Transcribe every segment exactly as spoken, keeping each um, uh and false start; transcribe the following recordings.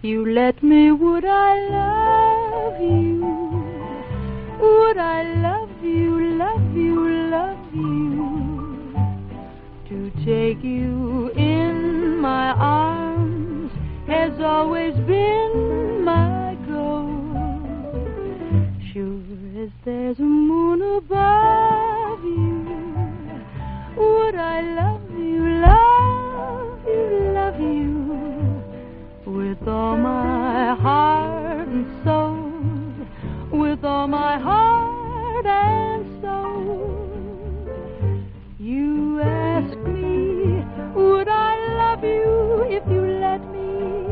you let me, would I love you? Would I love you, love you, love you? To take you in my arms has always been my goal. Sure as there's a moon above you, would I love you, love you, love you? With all my heart and soul, with all my heart and soul. You ask me, would I love you if you let me?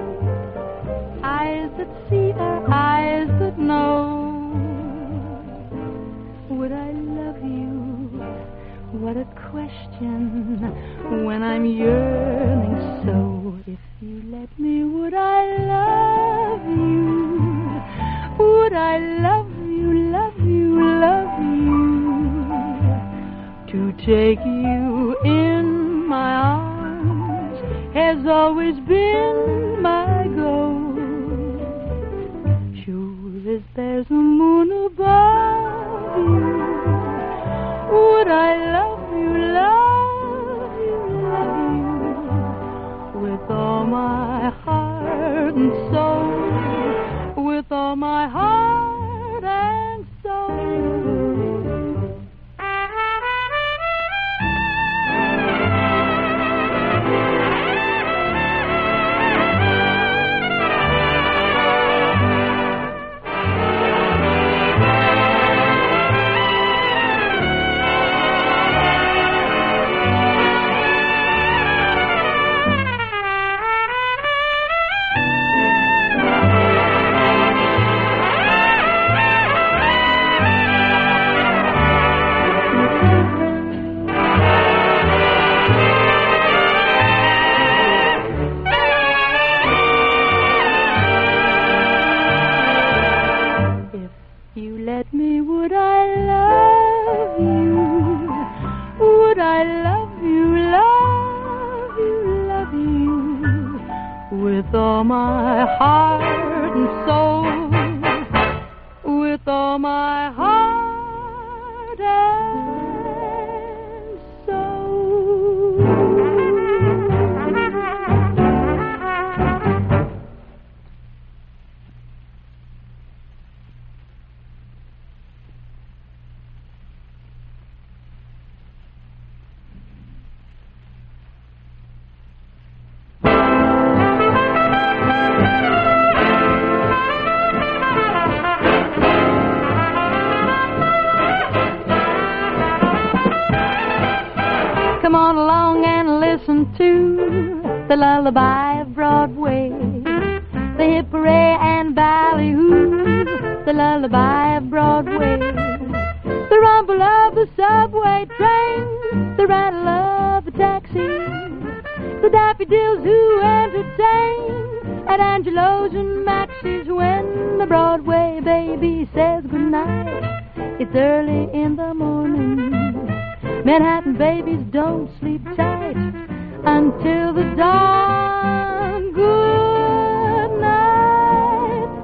Eyes that see are eyes that know. Would I love you? What a question when I'm yearning so. If you let me, would I love you? Would I love you, love you, love you? To take you in my arms has always been my goal. Sure as there's a moon above you, would I love you, love you, love you? With all my heart and soul, with all my heart and soul. With all my heart and soul, with all my heart and soul. Come on along and listen to the lullaby of Broadway, the hip hooray and ballyhoo, the lullaby of Broadway, the rumble of the subway train, the rattle of the taxi, the daffodils who entertain at Angelo's and Maxie's when the Broadway baby says goodnight. It's early in the morning. Manhattan babies don't sleep tight until the dawn. Good night,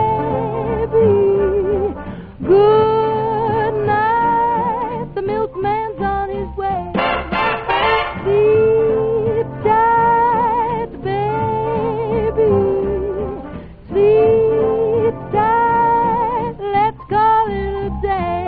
baby. Good night. The milkman's on his way. Sleep tight, baby. Sleep tight. Let's call it a day.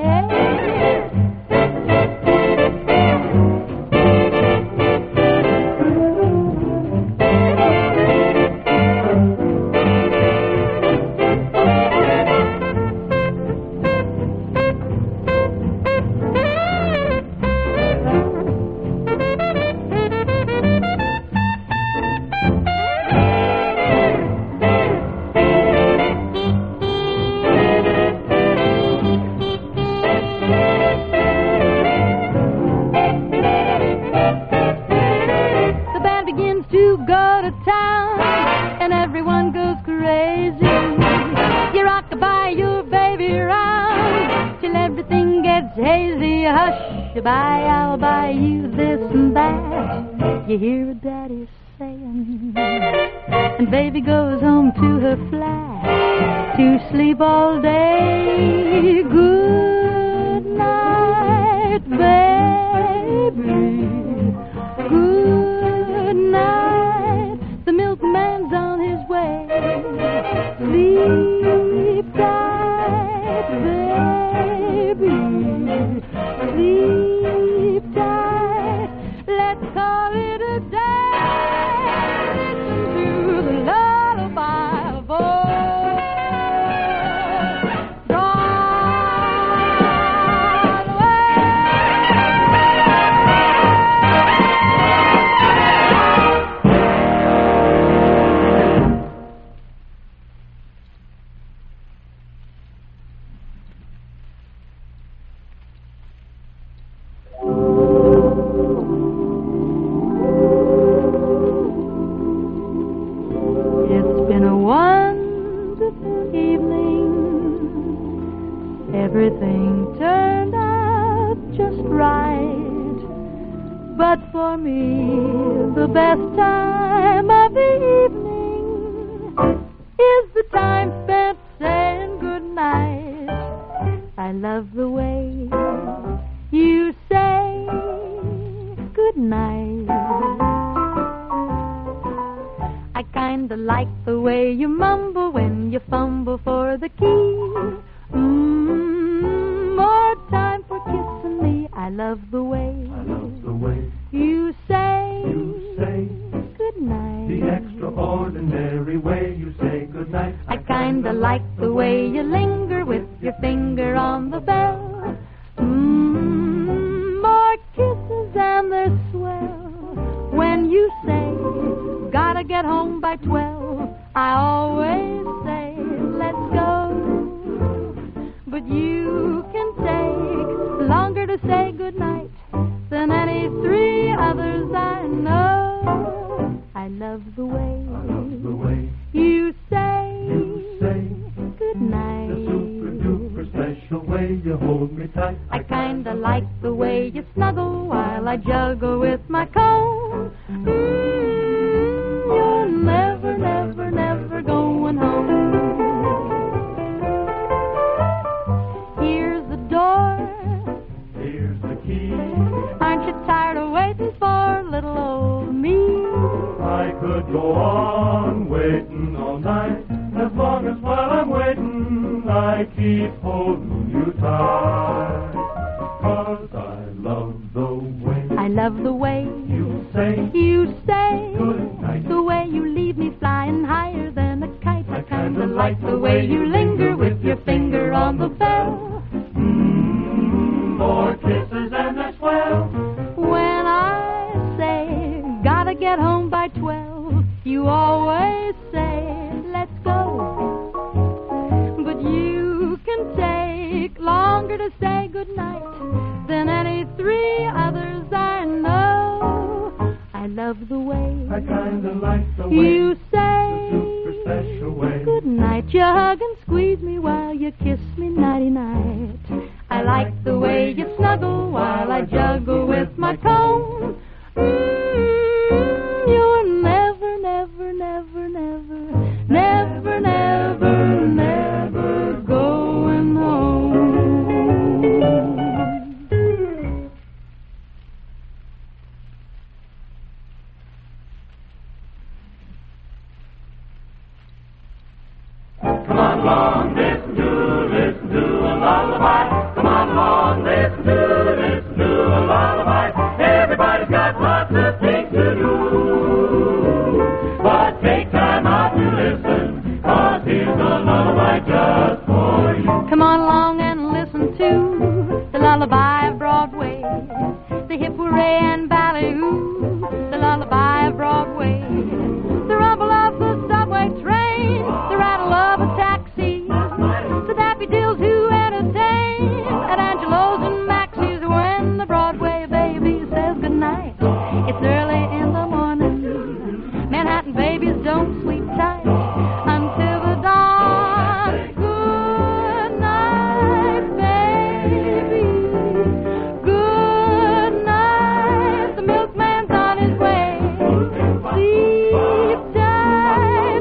Goodbye, I'll buy you this and that. You hear what Daddy's saying? and baby goes home to her flat to sleep all day. Good night, baby. Good night. The milkman's on his way. Sleep tight, baby. Sleep tight. Let's call it a day. Listen to the lullaby of old. Everything turned out just right, but for me the best time of the evening is the time spent saying good night. I love the way you say good night. I kinda like the way you mumble when you fumble for the key. Mm, more time for kissing me. I love the way, I love the way you say, you say good night. The extraordinary way you say good night. I kinda like the way you linger with your finger on the bell. Mm, more kisses and they're swell. When you say, gotta get home by twelve, I always say, let's go. But you can take longer to say goodnight than any three others I know. I love the way, I love the way you say, you say goodnight. the super duper special way you hold me tight. I kinda like the way you snuggle while I juggle with my comb. Mm, you're never, never, never going home. Here's the door. Here's the key. Aren't you tired of waiting for little old me? I could go on waiting all night, as long as while I'm waiting I keep holding you tight. 'Cause I love the way I love the way you say you say good night. the way you leave me flying higher than a kite. I kinda like the way you linger with your finger on the bell. Mm, more kisses and they're swell. When I say, gotta get home by twelve, you always say, let's go. But you can take longer to say goodnight than any three others I know. I love the way I kinda like the way you say the super special way. good night. You hug and squeeze me while you kiss me nighty-night. I like the way you snuggle while I juggle with my comb. Mm, you're never, never, never, never, never, never, never going home. Come on along, listen to, listen to a lullaby. Come on along, listen to, listen to a lullaby. Everybody's got lots of things to do, but take time out to listen, 'cause here's a lullaby just for you. Come on along and listen to the lullaby of Broadway, the hip hooray and ballyhoo, the lullaby of Broadway, the rumble of the subway train, the rattle of a taxi, the daffy dills who entertain at Angelo's and Maxie's when the Broadway baby says goodnight. It's early in the morning. Manhattan babies don't sleep tight until the dawn. Good night, baby. Good night. The milkman's on his way. Sleep tight.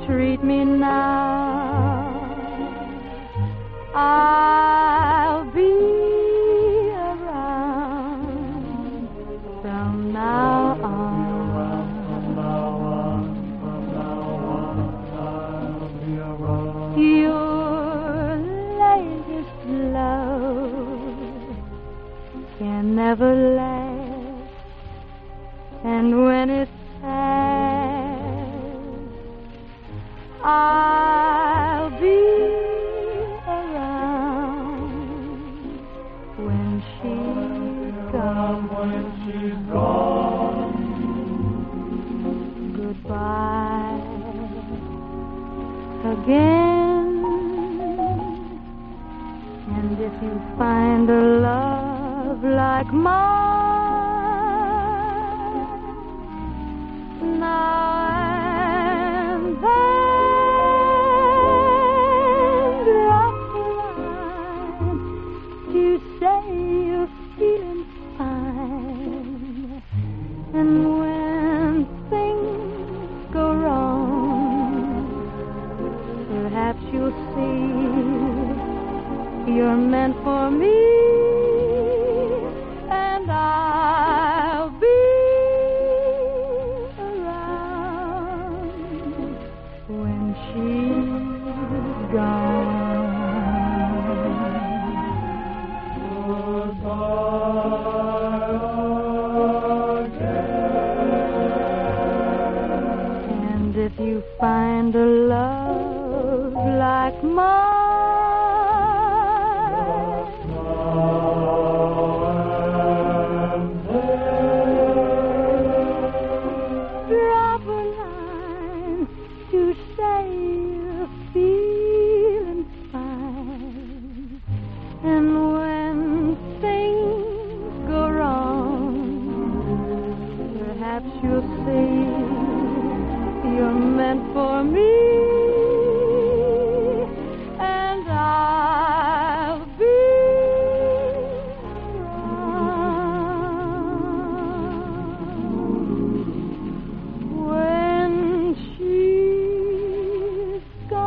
treat me now, I'll be around from now on. Your latest love can never last, and when it's past, I'll be around when she's gone. When she's gone, goodbye again. And if you find a love like mine, now and then drop a line to say you're feeling fine. And when things go wrong, perhaps you'll see you're meant for me, and I'll be around when she's gone. goodbye again. And if you find a love like mine, you'll see you're meant for me, and I'll be around when she's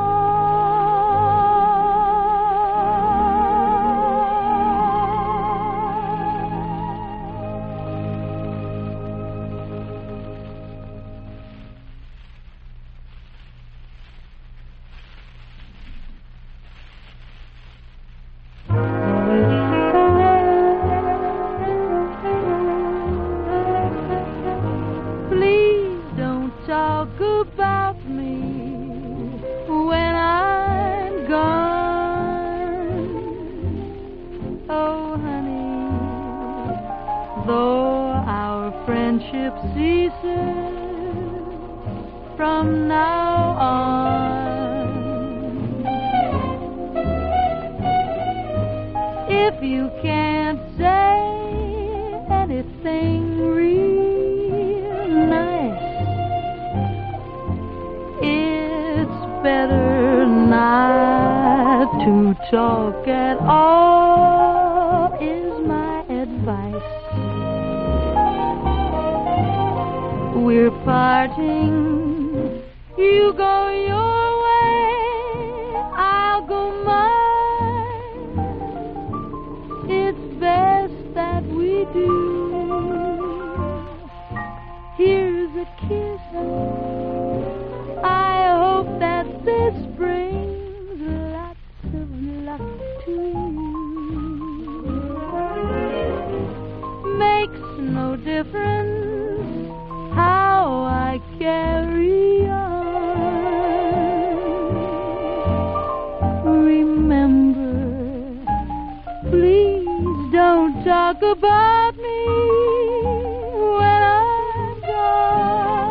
talk about me when I'm gone. Oh, honey, though our friendship ceases from now on, if you can't say anything real nice, better not to talk at all, is my advice. We're parting, you go your way, I'll go mine. It's best that we do. Here's a kiss, I hope that this brings lots of luck to you. Makes no difference how I carry on. Remember, please don't talk about me when I'm gone.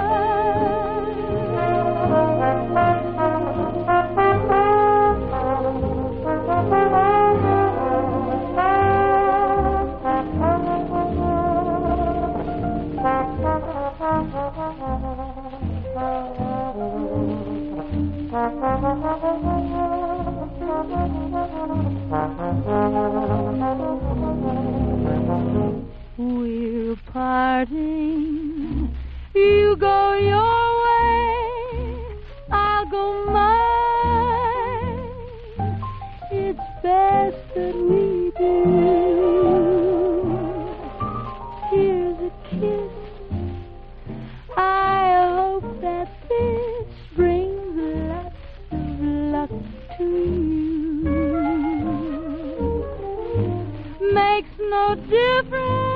We're parting, you go your way, I'll go mine. It's best that we do. Here's a kiss. I hope that this brings lots of luck to you. Makes no difference